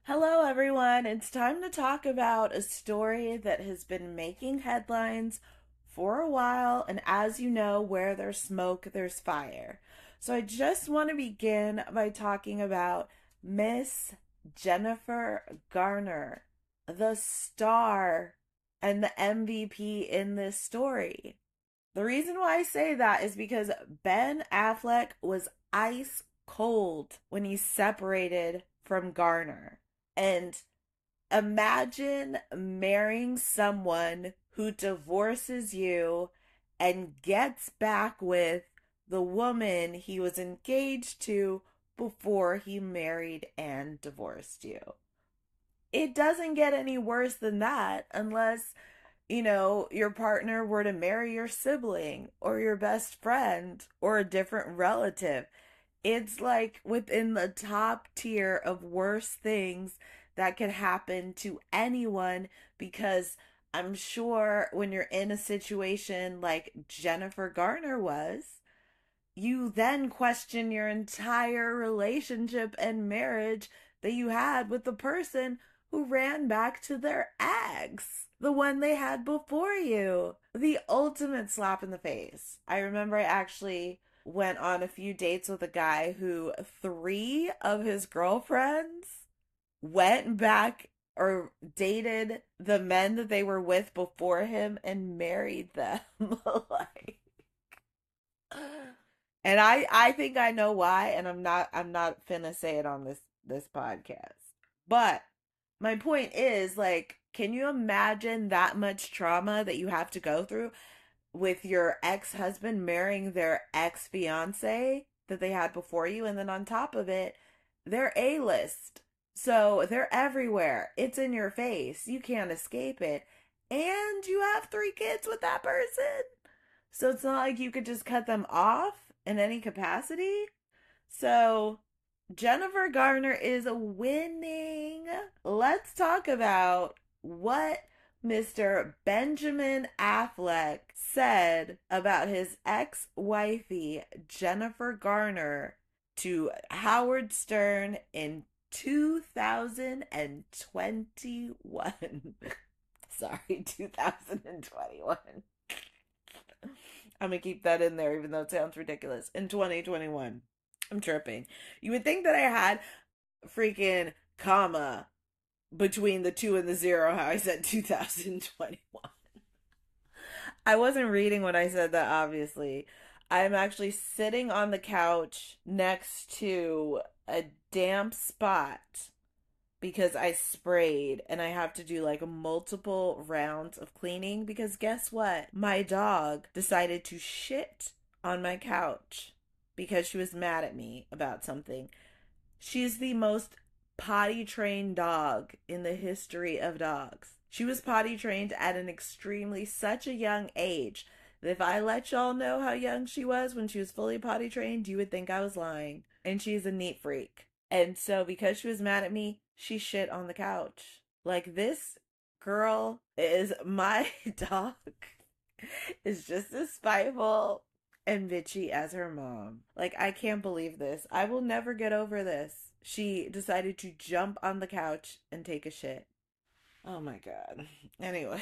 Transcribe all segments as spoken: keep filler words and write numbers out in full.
Hello, everyone. It's time to talk about a story that has been making headlines for a while. And as you know, where there's smoke, there's fire. So I just want to begin by talking about Miss Jennifer Garner, the star and the M V P in this story. The reason why I say that is because Ben Affleck was ice cold when he separated from Garner. And imagine marrying someone who divorces you and gets back with the woman he was engaged to before he married and divorced you. It doesn't get any worse than that unless, you know, your partner were to marry your sibling or your best friend or a different relative. It's like within the top tier of worst things that could happen to anyone because I'm sure when you're in a situation like Jennifer Garner was, you then question your entire relationship and marriage that you had with the person who ran back to their ex, the one they had before you. The ultimate slap in the face. I remember I actually went on a few dates with a guy who three of his girlfriends went back or dated the men that they were with before him and married them. Like, and I I think I know why, and I'm not I'm not finna say it on this this podcast. But my point is, like, can you imagine that much trauma that you have to go through with your ex-husband marrying their ex-fiance that they had before you, and then on top of it, they're A-list. So they're everywhere. It's in your face. You can't escape it. And you have three kids with that person. So it's not like you could just cut them off in any capacity. So Jennifer Garner is winning. Let's talk about what Mister Benjamin Affleck said about his ex wifey, Jennifer Garner, to Howard Stern in two thousand twenty-one. Sorry, two thousand twenty-one. I'm gonna keep that in there, even though it sounds ridiculous. In twenty twenty-one, I'm tripping. You would think that I had freaking comma between the two and the zero, how I said two thousand twenty-one. I wasn't reading when I said that, obviously. I'm actually sitting on the couch next to a damp spot because I sprayed and I have to do like multiple rounds of cleaning because guess what? My dog decided to shit on my couch because she was mad at me about something. She's the most potty trained dog in the history of dogs. She was potty trained at an extremely such a young age that if I let y'all know how young she was when she was fully potty trained, you would think I was lying. And she's a neat freak. And so because she was mad at me, she shit on the couch. Like, this girl is my dog is just as spiteful and bitchy as her mom. Like, I can't believe this. I will never get over this. She decided to jump on the couch and take a shit. Oh my god. Anyways,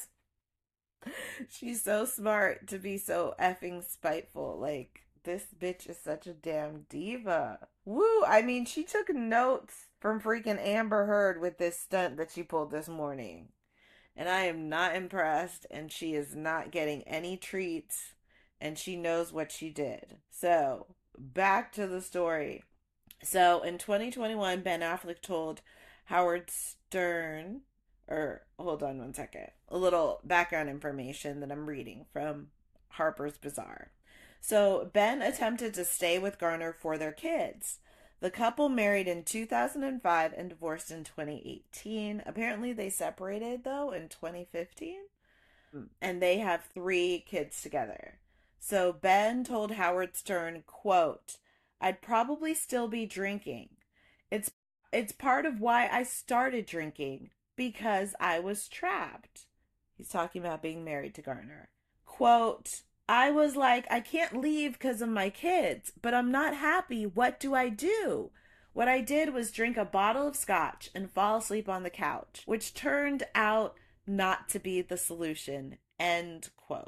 she's so smart to be so effing spiteful. Like, this bitch is such a damn diva. Woo! I mean, she took notes from freaking Amber Heard with this stunt that she pulled this morning. And I am not impressed, and she is not getting any treats, and she knows what she did. So, back to the story. So, in twenty twenty-one, Ben Affleck told Howard Stern, or hold on one second, a little background information that I'm reading from Harper's Bazaar. So, Ben attempted to stay with Garner for their kids. The couple married in two thousand five and divorced in twenty eighteen. Apparently, they separated, though, in twenty fifteen. And they have three kids together. So, Ben told Howard Stern, quote, I'd probably still be drinking. It's it's part of why I started drinking, because I was trapped. He's talking about being married to Garner. Quote, I was like, I can't leave because of my kids, but I'm not happy. What do I do? What I did was drink a bottle of scotch and fall asleep on the couch, which turned out not to be the solution. End quote.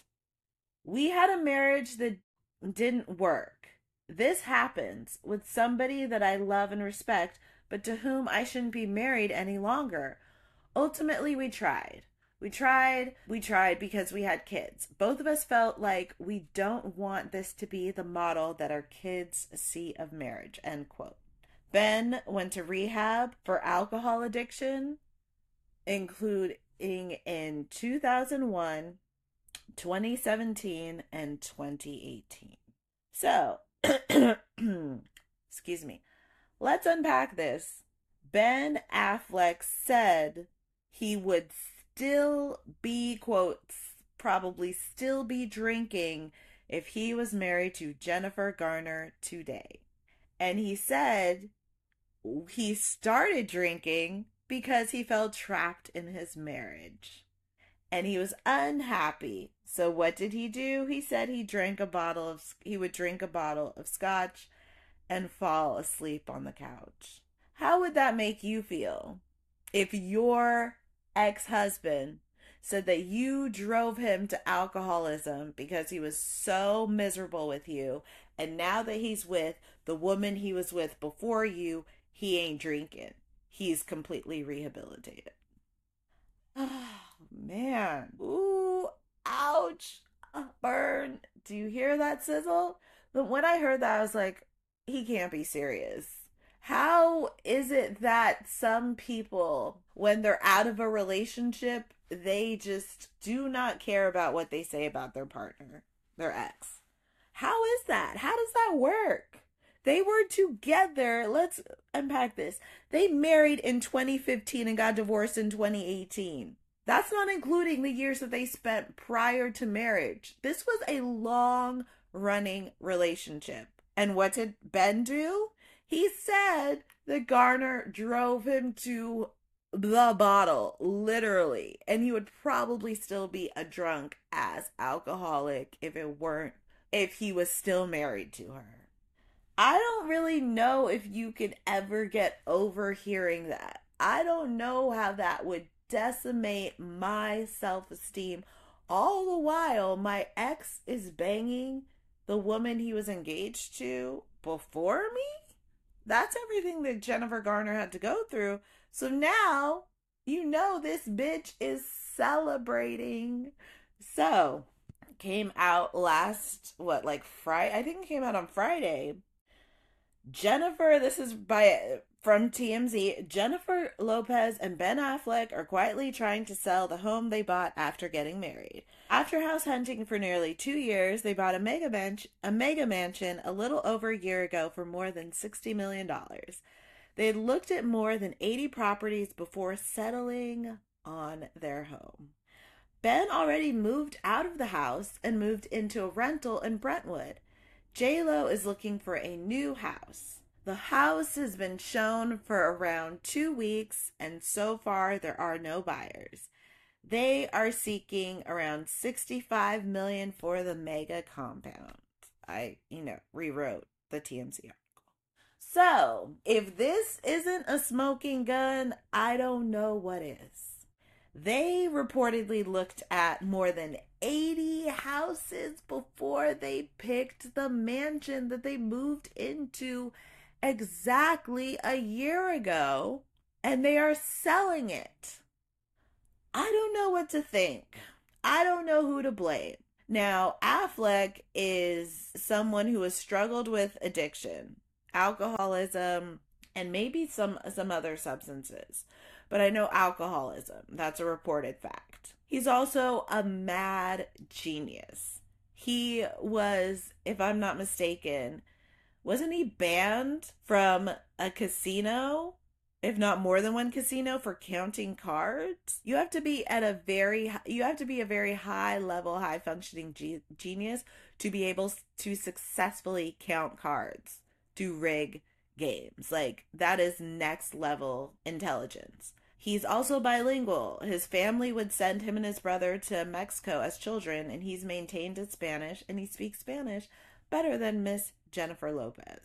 We had a marriage that didn't work. This happens with somebody that I love and respect, but to whom I shouldn't be married any longer. Ultimately, we tried. We tried, we tried because we had kids. Both of us felt like we don't want this to be the model that our kids see of marriage, end quote. Ben went to rehab for alcohol addiction, including in two thousand one, twenty seventeen, and twenty eighteen. So, excuse me. Let's unpack this. Ben Affleck said he would still be, quote, probably still be drinking if he was married to Jennifer Garner today. And he said he started drinking because he felt trapped in his marriage. And he was unhappy. So what did he do? He said he drank a bottle of he would drink a bottle of scotch and fall asleep on the couch. How would that make you feel if your ex-husband said that you drove him to alcoholism because he was so miserable with you, and now that he's with the woman he was with before you, he ain't drinking? He's completely rehabilitated. Oh, man. Ooh, ouch. Burn. Do you hear that sizzle? But when I heard that, I was like, he can't be serious. How is it that some people, when they're out of a relationship, they just do not care about what they say about their partner, their ex? How is that? How does that work? They were together. Let's unpack this. They married in twenty fifteen and got divorced in twenty eighteen. That's not including the years that they spent prior to marriage. This was a long-running relationship. And what did Ben do? He said that Garner drove him to the bottle, literally. And he would probably still be a drunk ass alcoholic if it weren't, if he was still married to her. I don't really know if you could ever get over hearing that. I don't know how that would decimate my self-esteem. All the while, my ex is banging the woman he was engaged to before me? That's everything that Jennifer Garner had to go through. So now, you know, this bitch is celebrating. So, came out last, what, like Friday? I think it came out on Friday. Jennifer, this is by from T M Z, Jennifer Lopez and Ben Affleck are quietly trying to sell the home they bought after getting married. After house hunting for nearly two years, they bought a mega, man- a mega mansion a little over a year ago for more than sixty million dollars. They had looked at more than eighty properties before settling on their home. Ben already moved out of the house and moved into a rental in Brentwood. J-Lo is looking for a new house. The house has been shown for around two weeks, and so far there are no buyers. They are seeking around sixty-five million dollars for the mega compound. I, you know, rewrote the T M Z article. So, if this isn't a smoking gun, I don't know what is. They reportedly looked at more than eighty houses before they picked the mansion that they moved into exactly a year ago, and they are selling it. I don't know what to think. I don't know who to blame. Now, Affleck is someone who has struggled with addiction, alcoholism, and maybe some some other substances. But I know alcoholism. That's a reported fact. He's also a mad genius. He was, if I'm not mistaken, wasn't he banned from a casino, if not more than one casino, for counting cards? You have to be at a very, you have to be a very high level, high functioning ge- genius to be able to successfully count cards, to rig games. Like, that is next level intelligence. He's also bilingual. His family would send him and his brother to Mexico as children, and he's maintained his Spanish, and he speaks Spanish better than Miss Jennifer Lopez,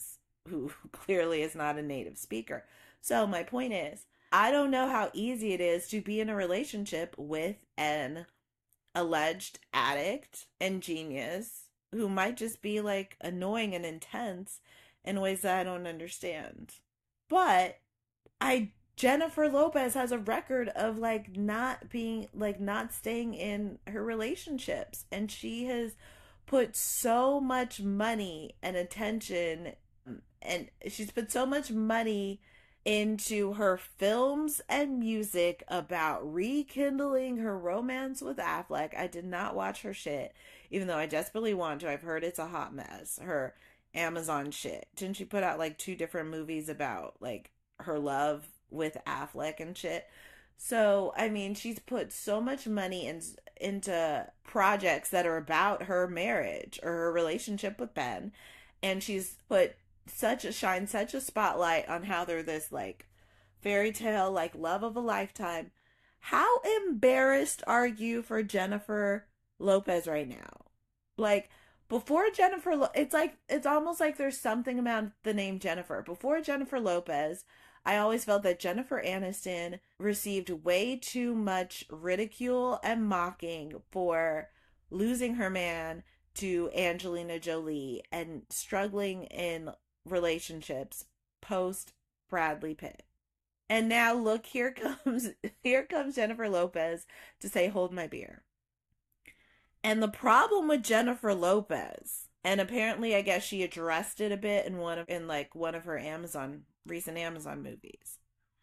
who clearly is not a native speaker. So my point is, I don't know how easy it is to be in a relationship with an alleged addict and genius who might just be like annoying and intense in ways that I don't understand. But I Jennifer Lopez has a record of like not being like not staying in her relationships, and she has put so much money and attention, and she's put so much money into her films and music about rekindling her romance with Affleck. I did not watch her shit, even though I desperately want to. I've heard it's a hot mess. Her Amazon shit. Didn't she put out like two different movies about like her love with Affleck and shit? So, I mean, she's put so much money in, into projects that are about her marriage or her relationship with Ben. And she's put such a shine, such a spotlight on how they're this like fairy tale, like love of a lifetime. How embarrassed are you for Jennifer Lopez right now? Like, before Jennifer, Lo- it's like, it's almost like there's something about the name Jennifer. Before Jennifer Lopez, I always felt that Jennifer Aniston received way too much ridicule and mocking for losing her man to Angelina Jolie and struggling in relationships post Bradley Pitt. And now look, here comes here comes Jennifer Lopez to say hold my beer. And the problem with Jennifer Lopez, and apparently I guess she addressed it a bit in one of in like one of her Amazon recent Amazon movies.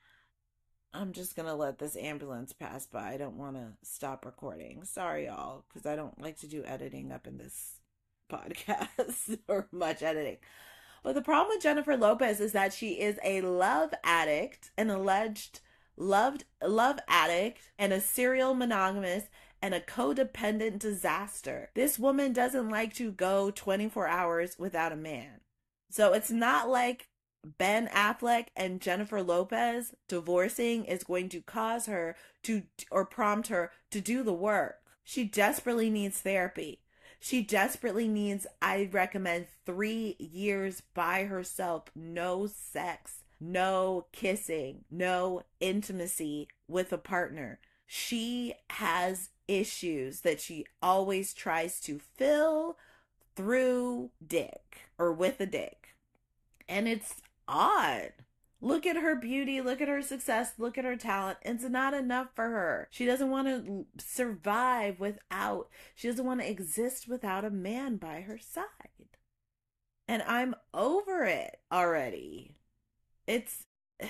I'm just gonna let this ambulance pass by. I don't want to stop recording. Sorry, y'all, because I don't like to do editing up in this podcast or much editing. But the problem with Jennifer Lopez is that she is a love addict, an alleged loved love addict, and a serial monogamous and a codependent disaster. This woman doesn't like to go twenty-four hours without a man. So it's not like Ben Affleck and Jennifer Lopez divorcing is going to cause her to or prompt her to do the work. She desperately needs therapy. She desperately needs, I recommend, three years by herself. No sex, no kissing, no intimacy with a partner. She has issues that she always tries to fill through dick or with a dick. And it's odd. Look at her beauty, look at her success, look at her talent. It's not enough for her. She doesn't want to survive without, she doesn't want to exist without a man by her side. And I'm over it already. It's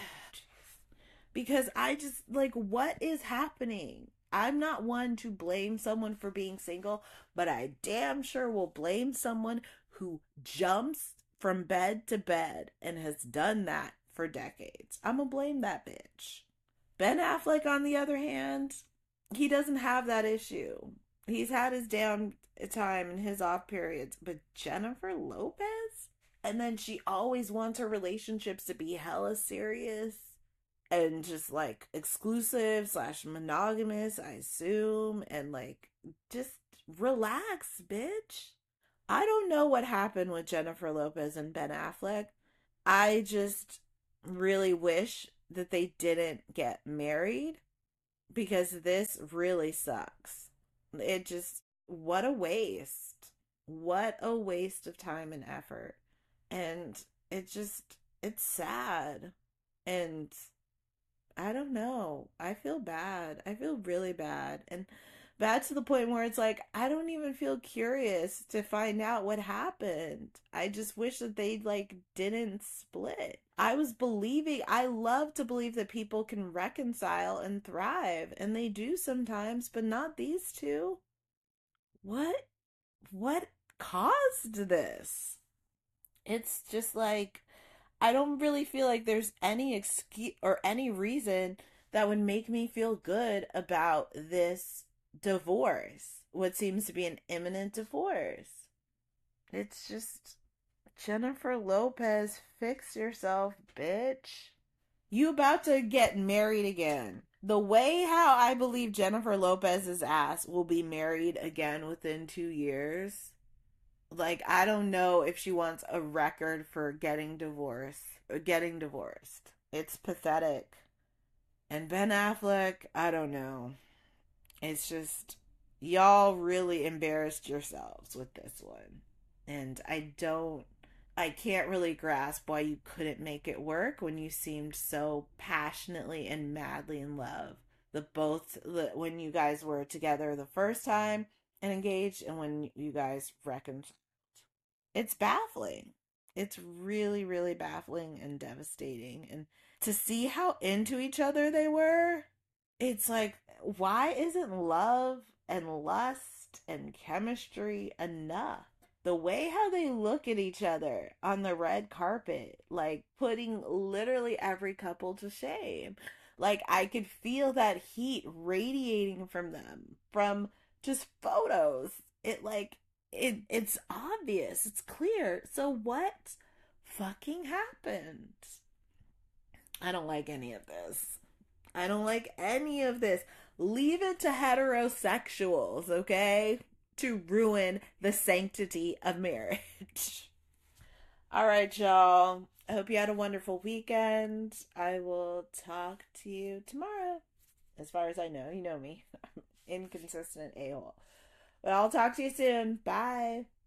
because I just, like, what is happening? I'm not one to blame someone for being single, but I damn sure will blame someone who jumps from bed to bed and has done that for decades. I'm gonna blame that bitch. Ben Affleck, on the other hand, he doesn't have that issue. He's had his down time and his off periods. But Jennifer Lopez? And then she always wants her relationships to be hella serious and just like exclusive slash monogamous, I assume. And like, just relax, bitch. I don't know what happened with Jennifer Lopez and Ben Affleck. I just really wish that they didn't get married because this really sucks. It just, what a waste. What a waste of time and effort. And it just, it's sad. And I don't know. I feel bad. I feel really bad. And bad to the point where it's like, I don't even feel curious to find out what happened. I just wish that they like didn't split. I was believing, I love to believe that people can reconcile and thrive, and they do sometimes, but not these two. What, what caused this? It's just like, I don't really feel like there's any excuse or any reason that would make me feel good about this divorce, what seems to be an imminent divorce. It's just, Jennifer Lopez, fix yourself, bitch. You about to get married again. The way how I believe Jennifer Lopez's ass will be married again within two years, Like, I don't know if she wants a record for getting divorced, getting divorced. It's pathetic. And Ben Affleck, I don't know. It's just, y'all really embarrassed yourselves with this one. And I don't, I can't really grasp why you couldn't make it work when you seemed so passionately and madly in love. The both, the, when you guys were together the first time and engaged, and when you guys reconciled. It's baffling. It's really, really baffling and devastating. And to see how into each other they were, it's like, why isn't love and lust and chemistry enough? The way how they look at each other on the red carpet, like putting literally every couple to shame. Like, I could feel that heat radiating from them from just photos. It like it it's obvious. It's clear. So what fucking happened? I don't like any of this. I don't like any of this. Leave it to heterosexuals, okay? To ruin the sanctity of marriage. All right, y'all. I hope you had a wonderful weekend. I will talk to you tomorrow. As far as I know, you know me. I'm inconsistent a hole. But I'll talk to you soon. Bye.